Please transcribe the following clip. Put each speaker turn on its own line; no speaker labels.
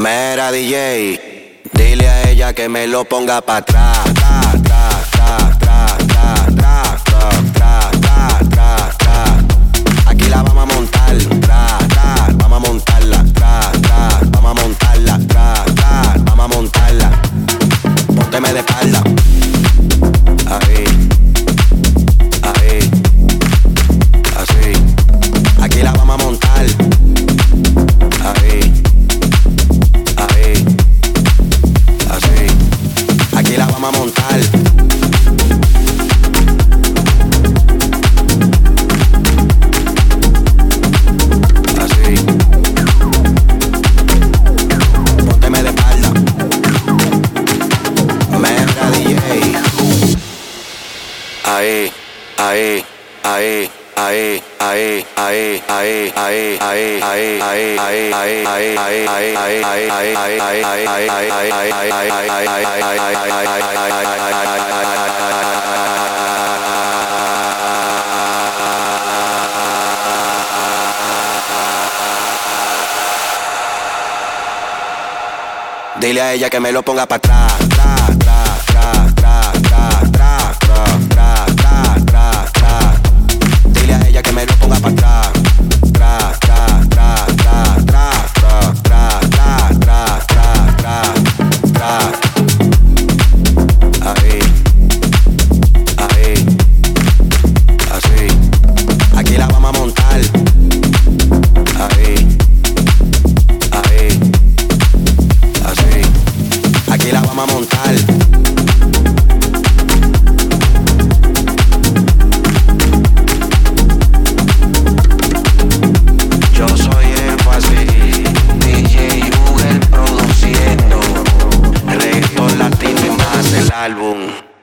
Mera DJ, dile a ella que me lo ponga pa' atrás. Aquí la vamos a montar, vamos a montarla, vamos a montarla, vamos a montarla. Pónteme de espalda. Ahí, ahí, así. Aquí la vamos a montar. Ahí, ahí, así. Aquí la vamos a montar. Así. Pónteme de espalda. Mera DJ. Ahí, ahí, ahí. Ahí, ahí, ahí, ahí, ahí, ahí, ahí, ahí, ahí, ahí, ahí, dile a ella que me lo ponga pa' atrás. Dile a ella que me lo ponga pa' atrás. Ahí, ahí, así. Aquí la vamos a montar. Ahí, ahí, así. Aquí la vamos a montar. Yo soy Énfasis, DJ Google produciendo, el reggaetón latino y más el álbum.